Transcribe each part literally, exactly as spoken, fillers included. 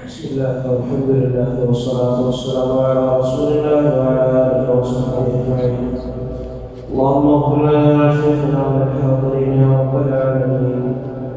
بسم الله والحمد لله والصلاة والسلام على رسول الله وعلى آله وصحبه أجمعين. اللهم اغفر لنا شيخنا وللحاضرين يا رب العالمين.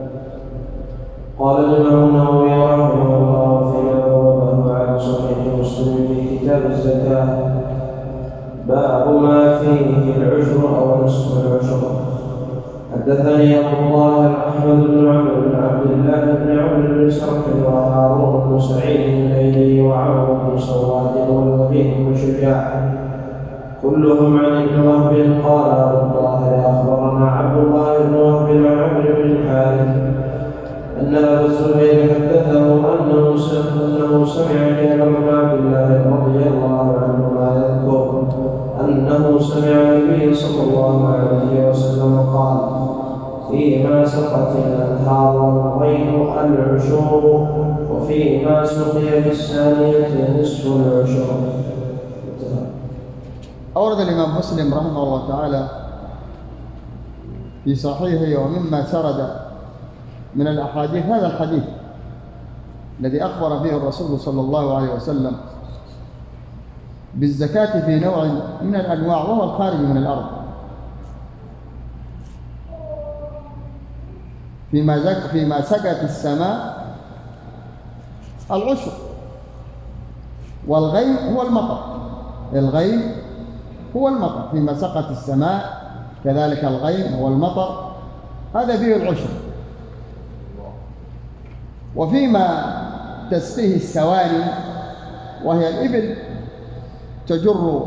قال الإمام النووي رحمه الله فيما وضعه على صحيح مسلم في كتاب الزكاة باب ما فيه العشر أو نصف العشر. حدثني أبو الله أحمد بن عمرو بن عبد الله بن عمرو بن سرح وهارون بن سعيد الليلي وعمرو بن سواد والوليد بن شجاع كلهم عن ابن وهب قال أبو الله أخبرنا عبد الله بن وهب عن عمرو بن الحارث أن أبا الزبير حدثه أنه سمع جابر بن عبد الله رضي الله عنهما يذكر أنه سمع النبي صلى الله عليه وسلم قال فيما سقط الأنهار والغيم العشور وفيما سقي بالثانية نصف العشر. أورد الإمام مسلم رحمه الله تعالى في صحيحه ومما سرد من الأحاديث هذا الحديث الذي أخبر به الرسول صلى الله عليه وسلم بالزكاة في نوع من الأنواع وهو الخارج من الأرض فيما زك فيما سقت السماء العشر، والغيم هو المطر. الغيم هو المطر فيما سقت السماء، كذلك الغيم هو المطر، هذا فيه العشر. وفيما تسقيه السواني وهي الإبل تجر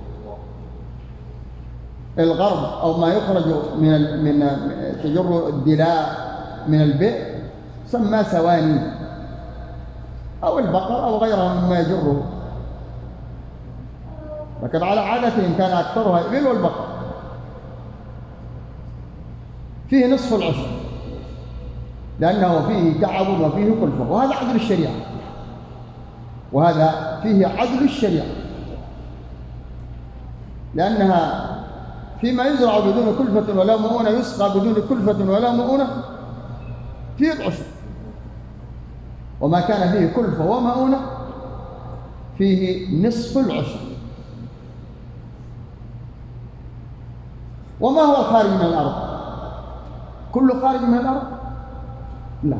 الغرب أو ما يخرج من من تجر الدلاء من البئر سمى سواني، أو البقر أو غيرها مما يجره، لكن على عادتهم كان أكثرها الإبل والبقر. فيه نصف العشر لأنه فيه تعب وفيه كلفة، وهذا عدل الشريعة، وهذا فيه عدل الشريعة، لأنها فيما يزرع بدون كلفة ولا مؤونة يسقى بدون كلفة ولا مؤونة فيه العشر، وما كان فيه كلفة ومؤونة فيه نصف العشر. وما هو الخارج من الأرض؟ كل خارج من الأرض؟ لا،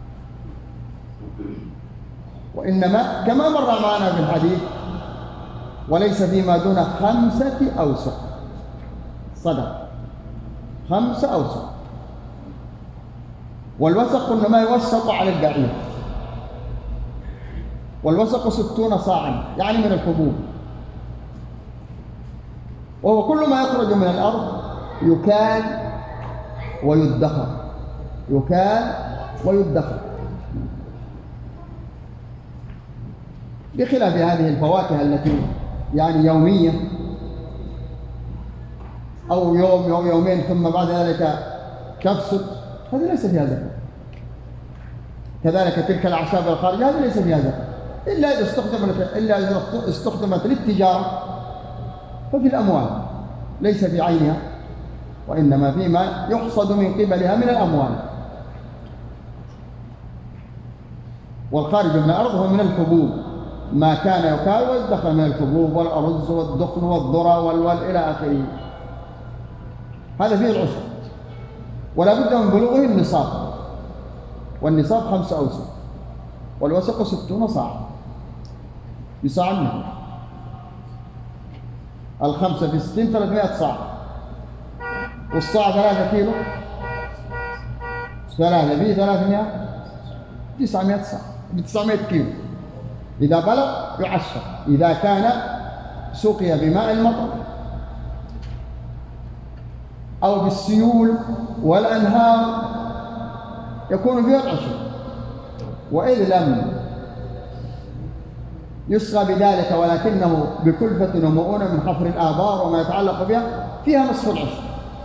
وإنما كما مر معنا في الحديث وليس فيما دون خمسة أوسق صدق، خمسة أوسق. والوسق إنما يوسق على البعير، والوسق ستون صاعا يعني من الحبوب، وهو كل ما يخرج من الأرض يكال ويدخر، يكال ويدخر، بخلاف هذه الفواكه التي يعني يومية أو يوم أو يومين ثم بعد ذلك تفسد، هذا ليس فيها زكاة. كذلك تلك الأعشاب الخارجة هذا ليس فيها زكاة إلا إذا استخدمت إلا إذا استخدمت للتجارة ففي الأموال ليس في عينها، وإنما فيما يحصد من قبلها من الأموال. والخارج من الأرض هو من الحبوب، ما كان يكال ويدخر من الحبوب والأرز والدخن والذرة والول إلى آخره، هذا فيه العشر. ولا بد من بلوغه النصاب، والنصاب خمسة أوسق، والوسق ستون صاع بصاع منه، الخمسة في ستين ثلاثمائة صاع، والصاع ثلاثة كيلو، ثلاثة في ثلاثمائة تسعمائة صاع بتسعمائة كيلو. إذا بلغ يعشر، إذا كان سقي بماء المطر أو بالسيول والأنهار يكون فيها العشر. وإذ لم يسقى بذلك ولكنه بكلفة ومؤونة من حفر الآبار وما يتعلق بها فيها نصف العشر.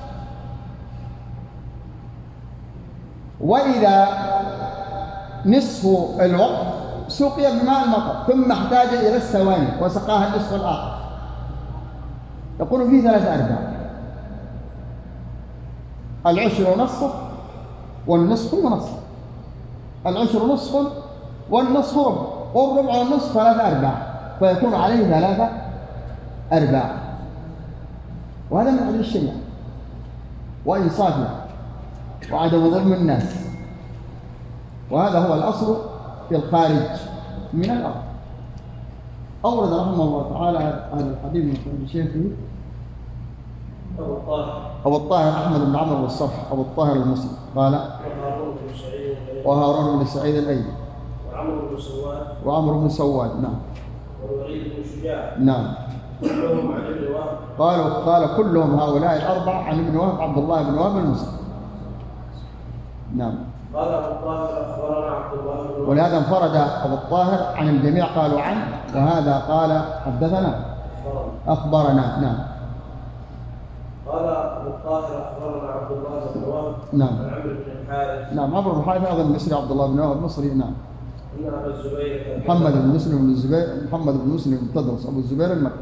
وإذا نصف الوقت سقي بماء المطر ثم احتاج إلى السواني وسقاها النصف الآخر يكون فيه ثلاثة أرباع، العشر نصف والنصف ونصف. العشر نصف والنصف ربع، والربع والنصف ثلاثة أرباع، فيكون عليه ثلاثة أرباع. وهذا من عدل الشريعة وإنصافها وعدم ظلم الناس، وهذا هو الأصل في الخارج من الأرض. أورد رحمه الله تعالى هذا الحديث من قول شيخه أبو الطاهر أبو الطاهر أحمد بن عمرو بن الصرح أبو الطاهر المسلم قال وهارون بن سعيد الأيلي وعمرو بن سواد وعمرو بن سواد نعم والوليد بن شجاع نعم كلهم عن ابن وهب قالوا قال كلهم هؤلاء الأربعة عن ابن وهب عبد الله بن وهب المسلم نعم. قال أبو الطاهر أخبرنا عبد الله بن وهب، ولهذا انفرد أبو الطاهر عن الجميع قالوا عنه، وهذا قال حدثنا أخبرنا نعم. قال أبو الطاهر أخبرنا عبد الله بن وهب نعم عن عمرو بن الحارث نعم عمرو بن الحارث أيضا مصري، عبد الله بن وهب مصري نعم. أن أبا الزبير محمد بن مسلم بن الزبير محمد بن مسلم بن تدرس أبو الزبير المكي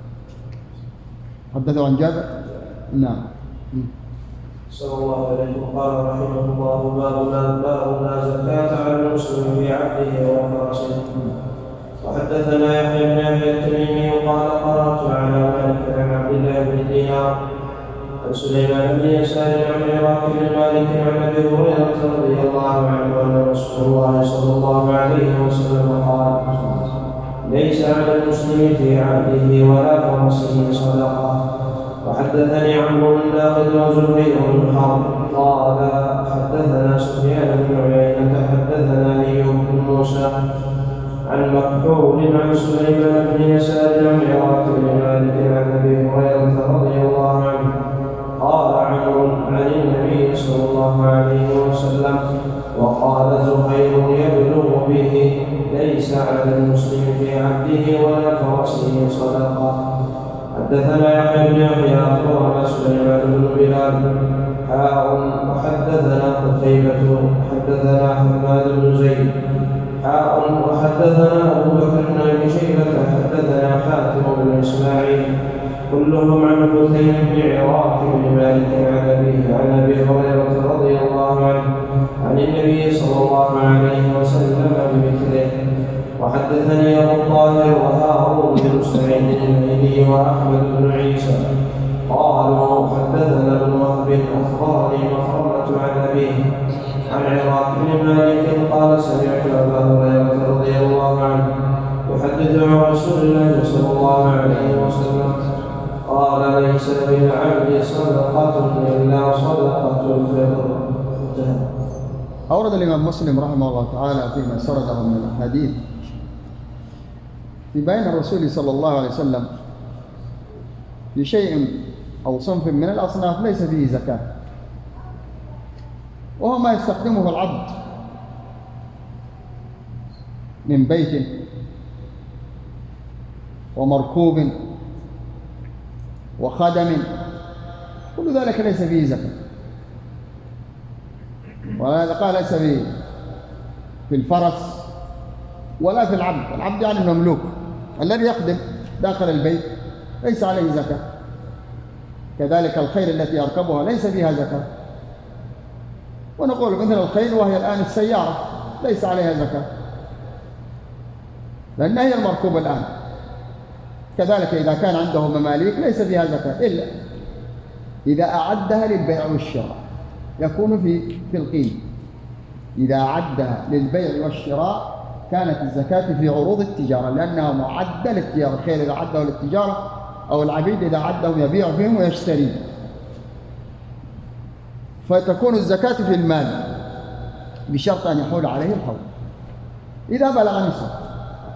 حدثوا عن جابر نعم. صلى الله عليه وسلم قال رحمه الله باب باب لا زكاة على المسلم في عبده وفرسه. وحدثنا يحيى بن يحيى التميمي قال قرأت على مالك عن عبد الله بن دينار عن سليمان بن يسار عن عراق بن مالك عن ابي هريره رضي الله عنه ان رسول الله صلى الله عليه وسلم قال ليس على المسلم في عبده ولا فرسه صدقه. وحدثني عمرو بن داود وزهير بن حرب قال حدثنا سفيان بن عيينة حدثنا ايوب بن موسى عن مكحول عن سليمان بن يسار عن عراق بن مالك عن ابي هريره رضي الله عنه قال عمرو عن النبي صلى الله عليه وسلم وقال زهير يبلغ به ليس على المسلم في عبده ولا فرسه صدقه. حدثنا يحيى بن يحيى اخبرنا سليمان بن بلال حاء وحدثنا قتيبة حدثنا حماد بن زيد حاء وحدثنا ابو بكر بن ابي شيبة حدثنا حاتم بن اسماعيل كلهم عن حسين بن عراق بن مالك عن ابيه عن ابي هريرة رضي الله عنه عن النبي صلى الله عليه وسلم بمثله. وحدثني ابو الطاهر وهارون بن سعيد الايلي واحمد بن عيسى قالوا حدثنا ابن وهب اخبرني مخرمة عن ابيه عن عراق بن مالك قال سمعت ابا هريرة رضي الله عنه يحدث عن رسول الله صلى الله عليه وسلم قال ليس للعبد صدقة إلا صدقة الفطر. أورد الإمام مسلم رحمه الله تعالى فيما سرده من الحديث في بين الرسول صلى الله عليه وسلم في شيء أو صنف من الأصناف ليس فيه زكاة، وهو ما يستخدمه العبد من بيت ومركوب وخدم، كل ذلك ليس فيه زكاة. وهذا قال ليس فيه في الفرس ولا في العبد. العبد يعني المملوك الذي يخدم داخل البيت ليس عليه زكاة. كذلك الخيل التي يركبها ليس فيها زكاة. ونقول مثل الخيل وهي الآن السيارة ليس عليها زكاة لأنها هي المركوب الآن. كذلك إذا كان عنده مماليك ليس فيها زكاة إلا إذا أعدها للبيع والشراء يكون في في القيمة. إذا أعدها للبيع والشراء كانت الزكاة في عروض التجارة لأنها معدة للتجارة. الخيل إذا عده للتجارة أو العبيد إذا عدهم يبيع فيهم ويشتري، فتكون الزكاة في المال بشرط أن يحول عليه الحول إذا بلغ نصاب.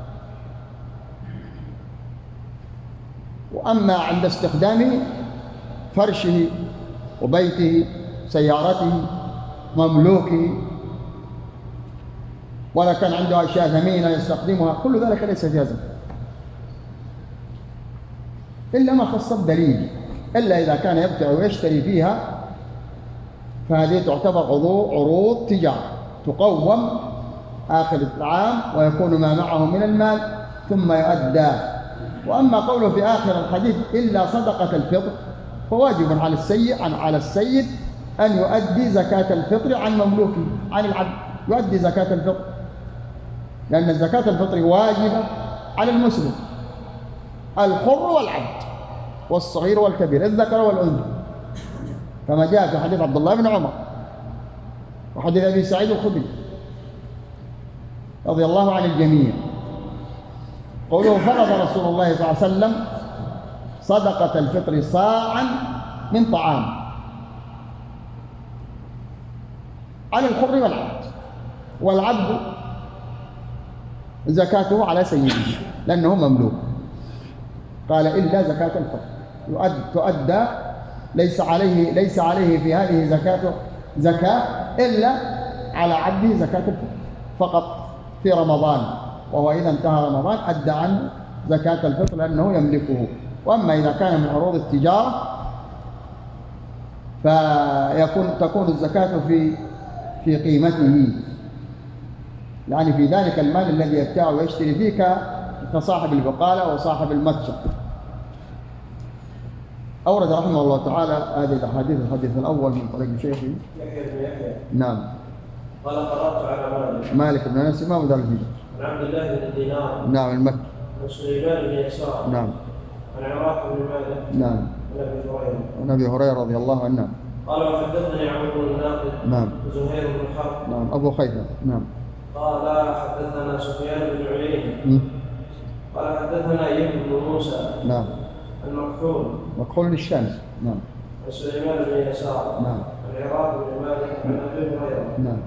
وأما عند استخدامه فرشه وبيته سيارته مملوكه ولا كان عنده أشياء ثمينة يستخدمها كل ذلك ليس فيها زكاة إلا ما خص الدليل، إلا إذا كان يبتع ويشتري فيها فهذه تعتبر عروض تجارة تقوم آخر العام ويكون ما معه من المال ثم يؤدى. وأما قوله في آخر الحديث إلا صدقة الفطر فواجب على السيد على السيد أن يؤدي زكاة الفطر عن مملوكه عن العبد، يؤدي زكاة الفطر لأن زكاة الفطر واجبة على المسلم الحر والعبد والصغير والكبير الذكر والأنثى، كما جاء في حديث عبد الله بن عمر وحديث أبي سعيد الخدري رضي الله عن الجميع. قوله فرض رسول الله صلى الله عليه وسلم صدقة الفطر صاعا من طعام على الحر والعبد، والعبد زكاته على سيده لأنه مملوك، قال إلا زكاة الفطر تؤدى ليس عليه ليس عليه في هذه زكاة زكاة إلا على عبده زكاة الفطر فقط في رمضان، وهو إذا انتهى رمضان أدى عنه زكاة الفطر لأنه يملكه. وأما إذا كان من عروض التجارة فيكون تكون الزكاة في في قيمته، يعني في ذلك المال الذي يبتاع ويشتري فيه كصاحب البقالة وصاحب المتجر. أورد رحمه الله تعالى هذه الأحاديث، الحديث الأول من طريق شيخي يحيى بن يحيى نعم قال قرأت على مالك مالك بن أنس إمام دار الهجرة عن عبد الله بن دينار نعم المكي عن سليمان بن يسار نعم عن عراق بن مالك نعم عن أبي هريرة عن أبي هريرة رضي الله عنه قال وحدثني عمرو بن الناقد نعم وزهير بن حرب نعم أبو خيثم نعم قال حدثنا سفيان بن عيينة م. قال حدثنا أيوب بن موسى نعم المكحول مكحول الشامي نعم عن سليمان بن يسار نعم عن عراق بن مالك عن أبي هريرة نعم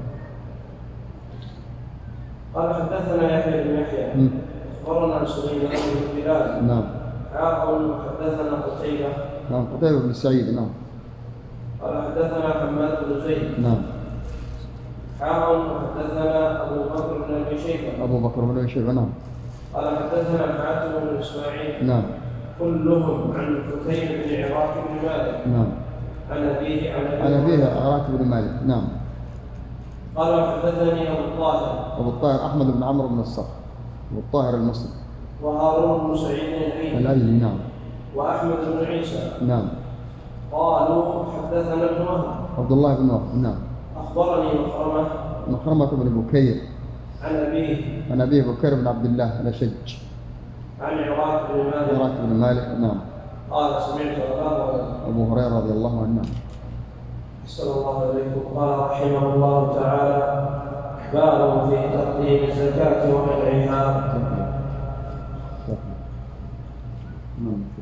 قال حدثنا يحيى بن يحيى م. أخبرنا سليمان بن بلال نعم عاقل وحدثنا قتيبة نعم قتيبة بن سعيد نعم قال حدثنا حماد بن زيد نعم عاقل وحدثنا أبو بكر بن أبي شيبة أبو بكر بن أبي شيبة نعم قال حدثنا حاتم بن إسماعيل نعم كلهم عن حكيم بن عراق بن مالك نعم عن أبيه عن عن أبيه عراك بن مالك نعم قال حدثني أبو الطاهر أبو الطاهر أحمد بن عمرو بن الصخر أبو الطاهر المصري وهارون بن سعيد الأيلي الأيلي نعم وأحمد بن عيسى نعم قالوا حدثنا ابن وهب عبد الله بن وهب نعم أخبرني مخرمة مخرمة بن بكير عن أبيه عن أبيه بكير بن عبد الله الأشج عن عراق بن مالك عراك بن مالك نعم قال سمعت أبا هريرة أبو هريرة رضي الله عنه صلى الله عليه قال رحمه الله تعالى باب في تقديم الزكاة ومنعها. نعم